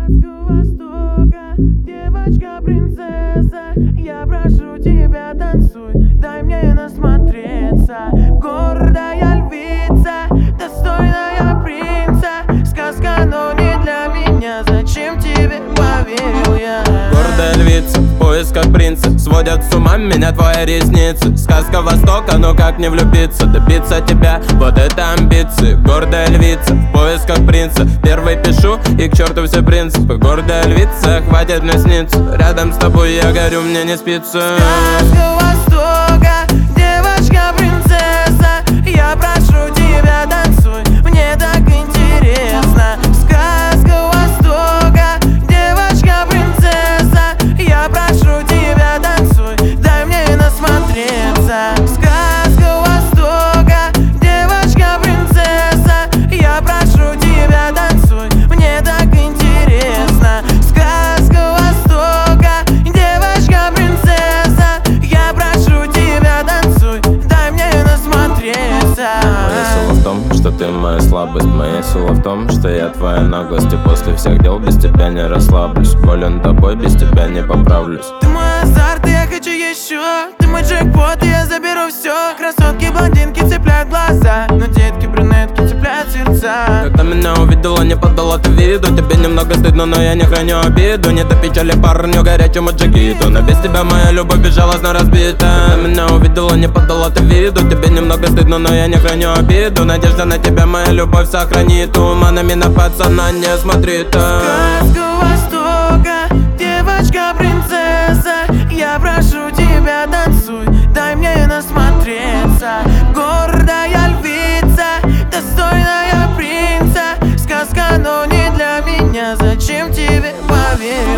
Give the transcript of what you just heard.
Сказка Востока, девочка-принцесса, я прошу тебя, танцуй, дай мне насмотреться. Гордая львица, достойная принца. Сказка, но не для меня, зачем тебе поверил я? Гордая львица в поисках принца, сводят с ума меня твои ресницы. Сказка Востока, но как не влюбиться, добиться тебя, вот это амбиции. Гордая львица в поисках принца, первый пишу и к черту все принципы. Гордая львица, хватит мне сниться, рядом с тобой я горю, мне не спится. Сказка Востока, девочка-принцесса, я прошу тебя, танцуй, мне так интересно. Сказка Востока, девочка-принцесса, я прошу тебя, танцуй, дай мне насмотреться. Сказка Востока, девочка-принцесса, я прошу тебя, танцуй, мне так интересно. Сказка Востока, девочка-принцесса, я прошу тебя, танцуй, дай мне насмотреться. Моя сила в том, что ты моя слабость. Моя сила в том, что я твоя наглость. И после всех дел без тебя не расслаблюсь. Болен тобой, без тебя не поправлюсь. Ты мой азарт, и я хочу еще. Ты мой джекпот, и я заберу все. Красотки, блондинки цепляют глаза, но детки, брюнетки цепляют сердца. Когда меня увидела, не подала ты виду. Тебе немного стыдно, но я не храню обиду. Не до печали парню горячему джигиту, но без тебя моя любовь безжалостно разбита. Меня увидела, не подала ты виду. Тебе немного стыдно, но я не храню обиду. Надежда на тебя моя любовь сохранит. Туманами на пацана не смотри так. Сказка Востока, девочка-принцесса, я прошу тебя, танцуй, дай мне насмотреться. Гордая львица, достойная принца. Сказка, но не для меня, зачем тебе поверил?